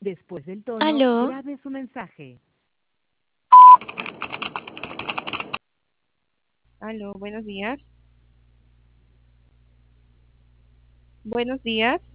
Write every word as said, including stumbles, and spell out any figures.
Después del tono, Aló, grabe su mensaje. Aló, buenos días. Buenos días.